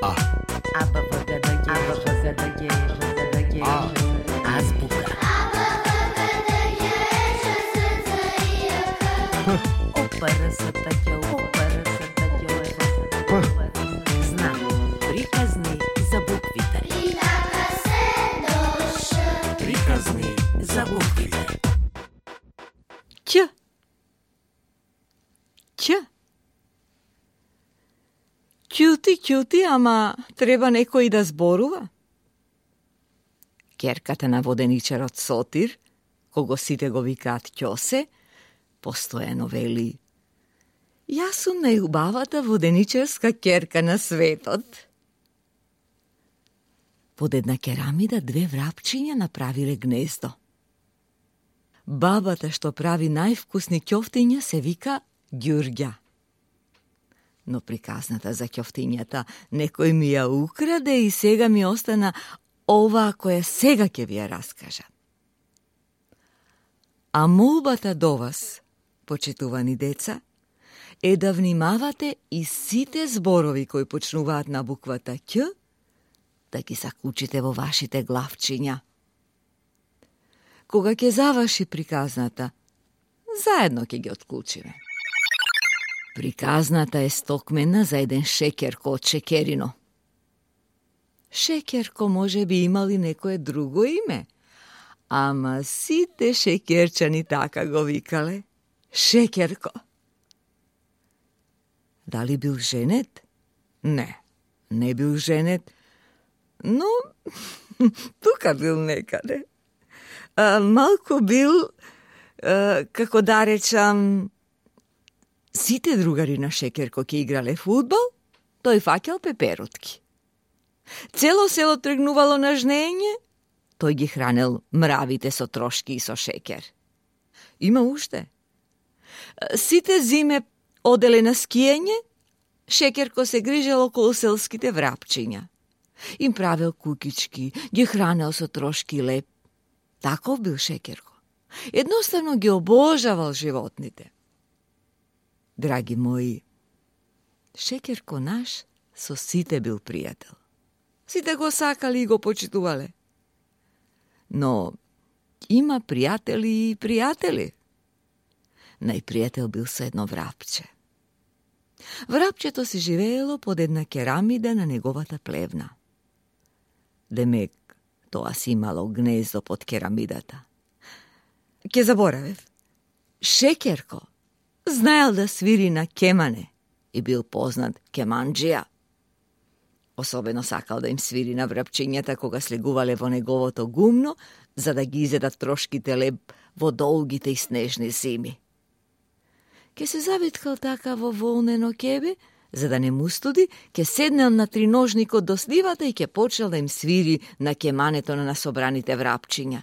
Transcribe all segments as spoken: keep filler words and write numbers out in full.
A. A, B, V, G, D, G, A, B, V, G, D, G, V, D, G, A. Azbuka. Опа, ръсата тя, опа, ръсата тя, знак, приказни за буквите. Приказни за буквите. Ć. Ć. Ćuti, ćuti, ама треба некој да зборува. Керката на воденичарот Сотир, кого сите го викаат Ќосе, постојано вели: Јас сум најубавата воденичарска керка на светот. Под една керамида две врапчиња направиле гнездо. Бабата што прави највкусни ќофтиња се вика Ѓурѓа. Но приказната за ќофтињата некој ми ја украде и сега ми остана оваа која сега ќе ви ја раскажа. А молбата до вас, почитувани деца, е да внимавате и сите зборови кои почнуваат на буквата Ќ, да ги закучите во вашите главчиња. Кога ќе заврши приказната, заедно ќе ги отклучиме. Приказната е стокмена за еден шекерко од Шекерино. Шекерко може би имали некое друго име, ама сите шекерчани така го викале. Шекерко. Дали бил женет? Не, не бил женет, но тука бил некаде. А, малку бил, а, како да речам, сите другари на Шекерко ќе играле фудбал, тој фаќал пеперутки. Цело село тргнувало на жнење, тој ги хранел мравите со трошки и со шекер. Има уште. Сите зиме оделе на скијање, Шекерко се грижел околу селските врапчиња. Им правел кукички, ги хранел со трошки леп. Таков бил Шекерко. Едноставно ги обожавал животните. Драги мои, Шекерко наш со сите бил пријател. Сите го сакали и го почитувале. Но има пријатели и пријатели. Најпријател бил со едно врапче. Врапчето си живеело под една керамида на неговата плевна. Демек, тоа си имало гнездо под керамидата. Ке заборавев. Шекерко знаел да свири на кемане и бил познат кеманџија. Особено сакал да им свири на врапчињата кога слегувале во неговото гумно, за да ги изедат трошките леб во долгите и снежни зими. Ке се завиткал така во волнено кебе, за да не му студи, ке седнел на триножникот до сливата и ке почел да им свири на кемането на насобраните врапчиња.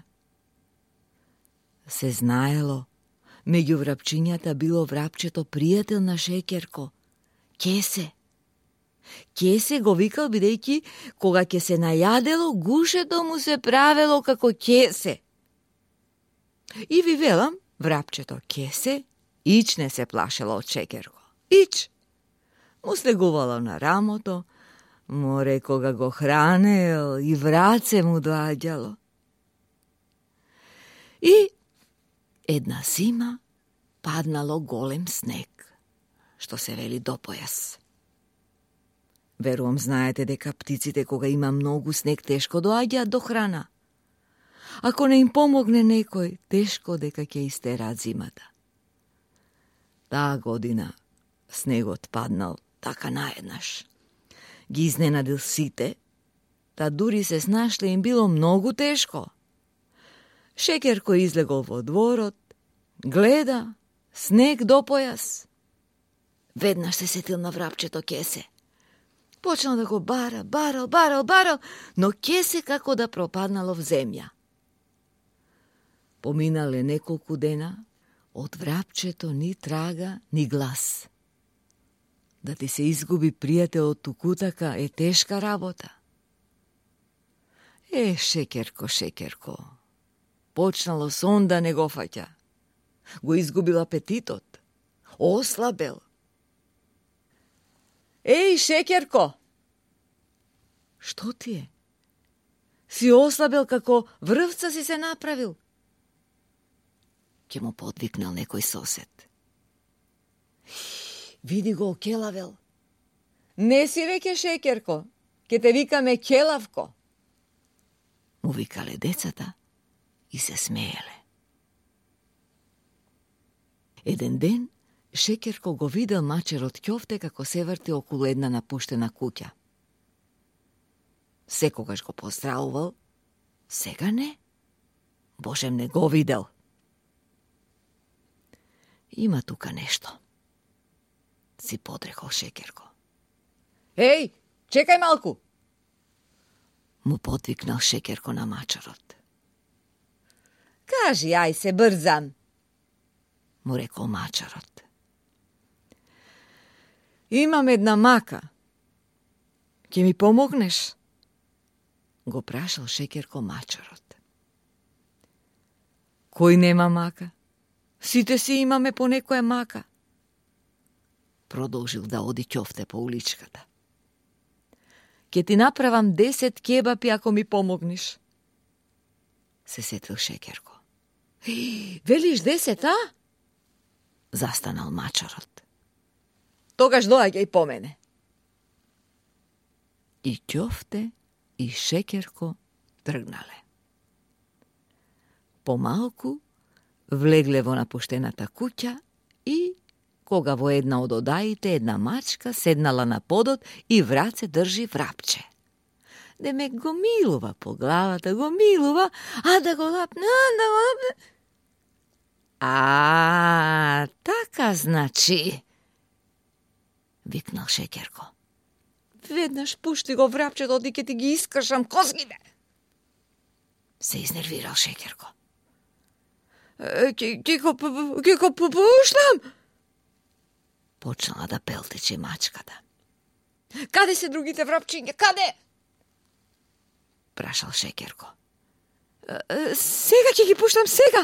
Се знаело, меѓу врапчињата било врапчето пријател на Шекерко, Ќесе. Ќесе го викал бидејќи кога ќе се најадело, гушето му се правело како ќесе. И ви велам, врапчето Ќесе ич не се плашело од Шекерко. Ич! Му слегувало на рамото, море кога го хранел и враце му доаѓало. И една зима паднало голем снег, што се вели до појас. Верувам знаете дека птиците кога има многу снег тешко доаѓаат до храна. Ако не им помогне некој, тешко дека ќе истераат зимата. Таа година снегот паднал така наеднаш. Ги изненадил сите, та дури се снашле им било многу тешко. Шекерко излегол во дворот, гледа, снег до појас. Веднаш се сетил на врапчето Ќесе. Почнал да го бара, барал, барал, барал, но Ќесе како да пропаднало в земја. Поминале неколку дена, од врапчето ни трага, ни глас. Да ти се изгуби пријател од тукутака е тешка работа. Е, Шекерко, Шекерко, почнало сон да не го фаќа. Го изгубил апетитот, ослабел. Еј, Шекерко, Što ti je? Si oslabel kako vrvca si se napravil? Ke mu podviknal nekoj sosed. Vidi go okelavel. Ne si veke Šekerko, ke te vikame Kelavko. Mu vikale decata i se smejele. Еден ден Шекерко го видел мачер од ќофте како се врти околу една напуштена куќа. Секогаш го поздравувал, сега не. Божем не го видел. Има тука нешто, си подрекол Шекерко. Еј, чекај малку! Му подвикнал Шекерко на мачарот. Кажи, ај се брзам, му рекол мачарот. Имам една мака. Ке ми помогнеш? Го прашал Шекерко мачарот. Кој нема мака? Сите си имаме по некоја мака. Продолжил да оди ќофте по уличката. Ке ти направам десет кебапи ако ми помогнеш. Се сетил Шекерко. Велиш десет, а? Застанал мачарот. Тогаш доаѓај по мене. И ќофте и Шекерко тргнале. Помалку влегле во напуштената куќа и, кога во една од одаите една мачка седнала на подот и враце држи врапче. Демек го милува по главата, го милува, а да го лапне, а да го лапне. А, така значи, викнал Шекерко. Веднаш пушти го врапчето, оди ке ти ги искршам козгите. Се изнервирал Шекерко. Ке го пуштам! Почнала да пелтече мачката. Каде се другите врапчиња, каде? Прашал Шекерко. Сега ќе ги пуштам, сега!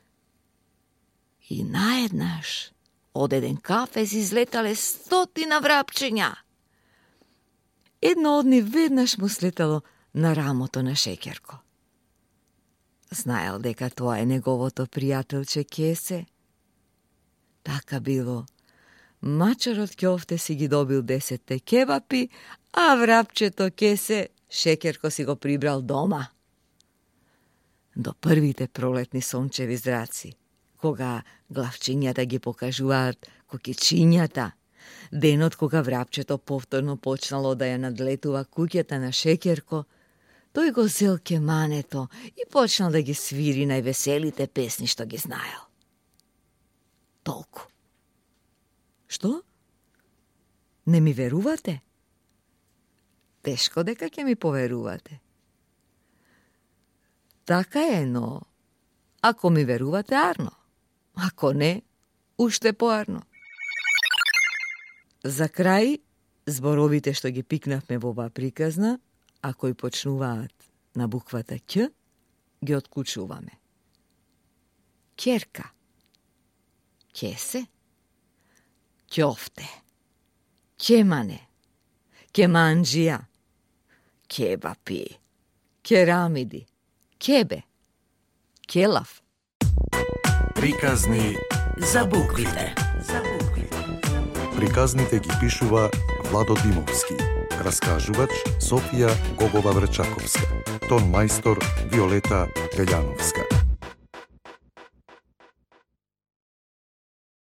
И наеднаш од еден кафез излетале стотина врапчиња. Едно од нив веднаш му слетало на рамото на Шекерко. Знаел дека тоа е неговото пријателче Кесе. Така било. Мачарот ќофте си ги добил десетте кебапи, а врапчето Кесе Шекерко си го прибрал дома. До првите пролетни сончеви зраци, кога главчињата ги покажуваат кукичињата, денот кога врапчето повторно почнало да ја надлетува куќата на Шекерко, тој го зел кемането и почнал да ги свири највеселите песни што ги знаел. Толку. Што? Не ми верувате? Тешко дека ќе ми поверувате. Така е, но ако ми верувате, арно. Ако не, уште поарно. За крај, зборовите што ги пикнавме во оваа приказна, а кои почнуваат на буквата Ќ, ги отклучуваме. Ќерка, Кесе, ќофте, ќемане, ќеманџија, кебапи, керамиди, кебе, келав. Приказни за буквите. За буквите. Приказните ги пишува Владо Димовски. Раскажувач Софија Гогова Врчаковска. Тон мајстор Виолета Пељановска.